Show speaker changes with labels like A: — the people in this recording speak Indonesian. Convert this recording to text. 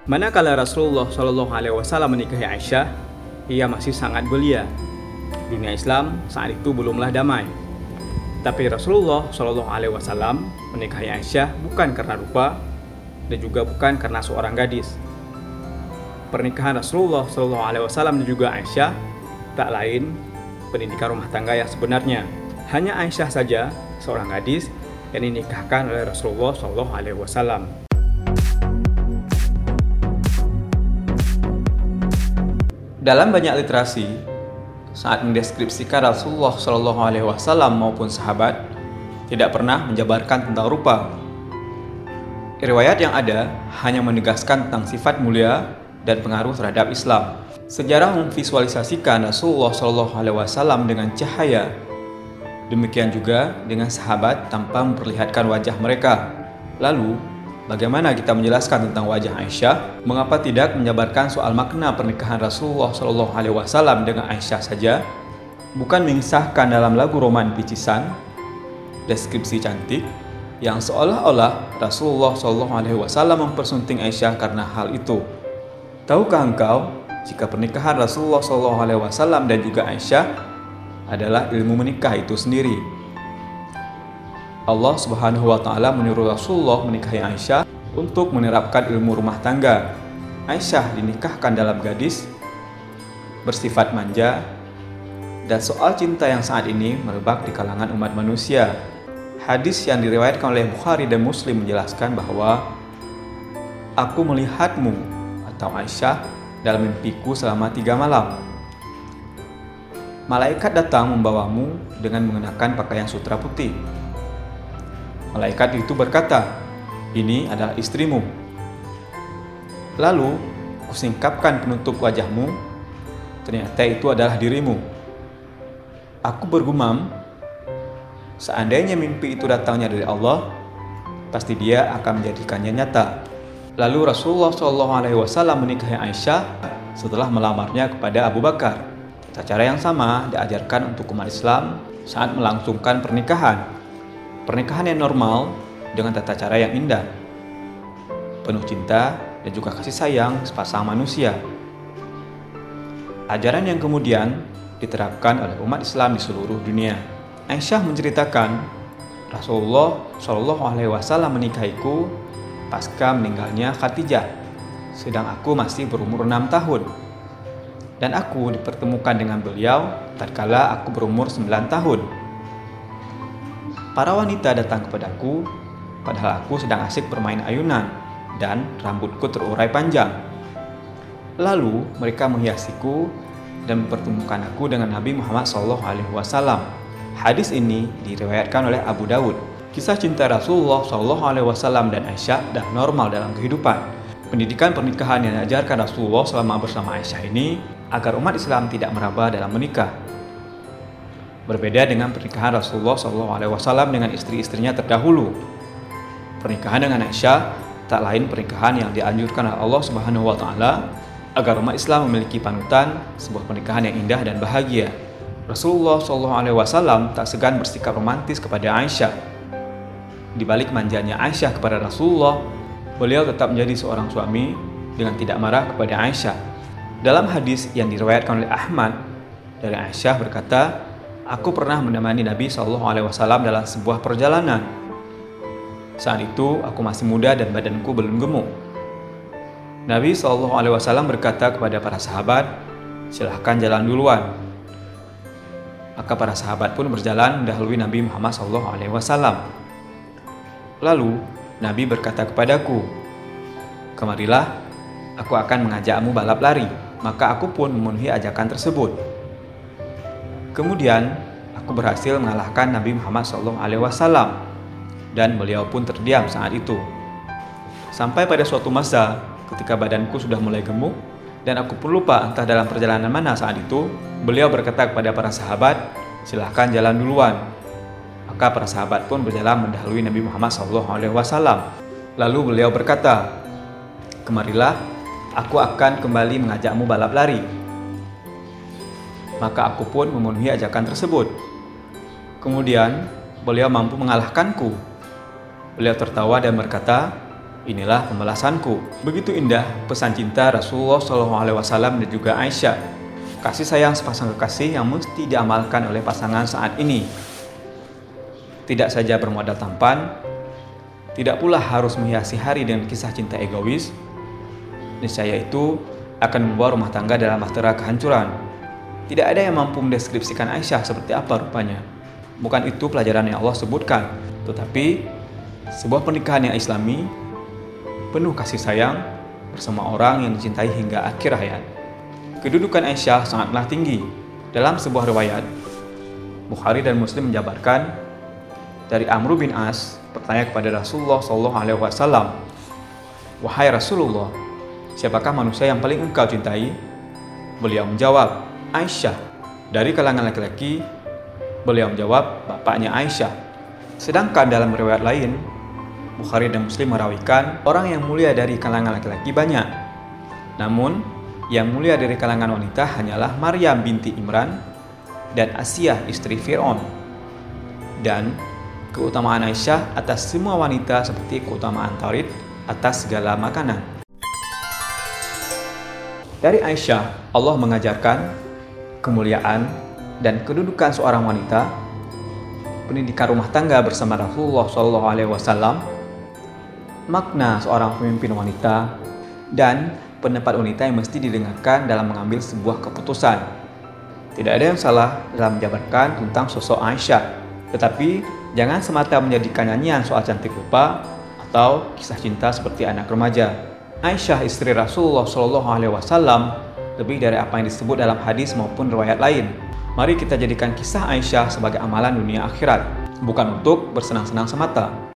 A: Manakala Rasulullah Shallallahu Alaihi Wasallam menikahi Aisyah, ia masih sangat belia. Dunia Islam saat itu belumlah damai. Tapi Rasulullah Shallallahu Alaihi Wasallam menikahi Aisyah bukan karena rupa dan juga bukan karena seorang gadis. Pernikahan Rasulullah Shallallahu Alaihi Wasallam dan juga Aisyah tak lain pendidikan rumah tangga yang sebenarnya. Hanya Aisyah saja seorang gadis yang dinikahkan oleh Rasulullah Shallallahu Alaihi Wasallam. Dalam banyak literasi, saat mendeskripsikan Rasulullah Shallallahu Alaihi Wasallam maupun sahabat, tidak pernah menjabarkan tentang rupa. Riwayat yang ada hanya menegaskan tentang sifat mulia dan pengaruh terhadap Islam. Sejarah memvisualisasikan Rasulullah Shallallahu Alaihi Wasallam dengan cahaya. Demikian juga dengan sahabat tanpa memperlihatkan wajah mereka. Lalu, bagaimana kita menjelaskan tentang wajah Aisyah? Mengapa tidak menjabarkan soal makna pernikahan Rasulullah Shallallahu Alaihi Wasallam dengan Aisyah saja? Bukan mengisahkan dalam lagu roman picisan, deskripsi cantik, yang seolah-olah Rasulullah Shallallahu Alaihi Wasallam mempersunting Aisyah karena hal itu. Tahukah engkau jika pernikahan Rasulullah Shallallahu Alaihi Wasallam dan juga Aisyah adalah ilmu menikah itu sendiri? Allah Subhanahu wa Ta'ala menyuruh Rasulullah menikahi Aisyah untuk menerapkan ilmu rumah tangga. Aisyah dinikahkan dalam gadis bersifat manja, dan soal cinta yang saat ini merebak di kalangan umat manusia. Hadis yang diriwayatkan oleh Bukhari dan Muslim menjelaskan bahwa aku melihatmu atau Aisyah dalam mimpiku selama 3 malam. Malaikat datang membawamu dengan mengenakan pakaian sutra putih. Malaikat itu berkata, "Ini adalah istrimu." Lalu, kusingkapkan penutup wajahmu, ternyata itu adalah dirimu. Aku bergumam, seandainya mimpi itu datangnya dari Allah, pasti Dia akan menjadikannya nyata. Lalu Rasulullah SAW menikahi Aisyah setelah melamarnya kepada Abu Bakar. Tata cara yang sama diajarkan untuk umat Islam saat melangsungkan pernikahan. Pernikahan yang normal dengan tata cara yang indah, penuh cinta dan juga kasih sayang sepasang manusia. Ajaran yang kemudian diterapkan oleh umat Islam di seluruh dunia. Aisyah menceritakan, Rasulullah Shallallahu Alaihi Wasallam menikahiku pasca meninggalnya Khadijah, sedang aku masih berumur 6 tahun. Dan aku dipertemukan dengan beliau tatkala aku berumur 9 tahun. Para wanita datang kepadaku, padahal aku sedang asik bermain ayunan dan rambutku terurai panjang. Lalu mereka menghiasiku dan mempertemukan aku dengan Nabi Muhammad SAW. Hadis ini diriwayatkan oleh Abu Dawud. Kisah cinta Rasulullah SAW dan Aisyah dah normal dalam kehidupan. Pendidikan pernikahan yang diajarkan Rasulullah selama bersama Aisyah ini agar umat Islam tidak meraba dalam menikah. Berbeda dengan pernikahan Rasulullah SAW dengan istri-istrinya terdahulu. Pernikahan dengan Aisyah tak lain pernikahan yang dianjurkan oleh Allah Subhanahu wa Ta'ala agar umat Islam memiliki panutan sebuah pernikahan yang indah dan bahagia. Rasulullah SAW tak segan bersikap romantis kepada Aisyah. Di balik manjanya Aisyah kepada Rasulullah, beliau tetap menjadi seorang suami dengan tidak marah kepada Aisyah. Dalam hadis yang diriwayatkan oleh Ahmad dari Aisyah berkata, aku pernah menemani Nabi SAW dalam sebuah perjalanan. Saat itu aku masih muda dan badanku belum gemuk. Nabi SAW berkata kepada para sahabat, silahkan jalan duluan. Maka para sahabat pun berjalan mendahului Nabi Muhammad SAW. Lalu Nabi berkata kepadaku, kemarilah, aku akan mengajakmu balap lari. Maka aku pun memenuhi ajakan tersebut. Kemudian aku berhasil mengalahkan Nabi Muhammad SAW dan beliau pun terdiam saat itu. Sampai pada suatu masa ketika badanku sudah mulai gemuk dan aku pun lupa entah dalam perjalanan mana saat itu, beliau berkata kepada para sahabat, silahkan jalan duluan. Maka para sahabat pun berjalan mendahului Nabi Muhammad SAW. Lalu beliau berkata, kemarilah, aku akan kembali mengajakmu balap lari. Maka aku pun memenuhi ajakan tersebut. Kemudian beliau mampu mengalahkanku. Beliau tertawa dan berkata, inilah pembalasanku. Begitu indah pesan cinta Rasulullah SAW dan juga Aisyah. Kasih sayang sepasang kekasih yang mesti diamalkan oleh pasangan saat ini. Tidak saja bermodal tampan, tidak pula harus menghiasi hari dengan kisah cinta egois. Niscaya itu akan membawa rumah tangga dalam bahtera kehancuran. Tidak ada yang mampu mendeskripsikan Aisyah seperti apa rupanya. Bukan itu pelajaran yang Allah sebutkan, tetapi sebuah pernikahan yang islami, penuh kasih sayang, bersama orang yang dicintai hingga akhir hayat. Kedudukan Aisyah sangatlah tinggi. Dalam sebuah riwayat, Bukhari dan Muslim menjabarkan dari Amr bin As bertanya kepada Rasulullah SAW, "Wahai Rasulullah, siapakah manusia yang paling engkau cintai?" Beliau menjawab, "Aisyah." Dari kalangan laki-laki, beliau menjawab, "Bapaknya Aisyah." Sedangkan dalam riwayat lain, Bukhari dan Muslim merawikan orang yang mulia dari kalangan laki-laki banyak. Namun, yang mulia dari kalangan wanita hanyalah Maryam binti Imran dan Asiyah istri Fir'aun. Dan keutamaan Aisyah atas semua wanita seperti keutamaan Taurid atas segala makanan. Dari Aisyah, Allah mengajarkan kemuliaan dan kedudukan seorang wanita, pendidikan rumah tangga bersama Rasulullah SAW, makna seorang pemimpin wanita, dan pendapat wanita yang mesti didengarkan dalam mengambil sebuah keputusan. Tidak ada yang salah dalam menjabarkan tentang sosok Aisyah, tetapi jangan semata menjadikan nyanyian soal cantik rupa atau kisah cinta seperti anak remaja. Aisyah istri Rasulullah SAW lebih dari apa yang disebut dalam hadis maupun riwayat lain. Mari kita jadikan kisah Aisyah sebagai amalan dunia akhirat, bukan untuk bersenang-senang semata.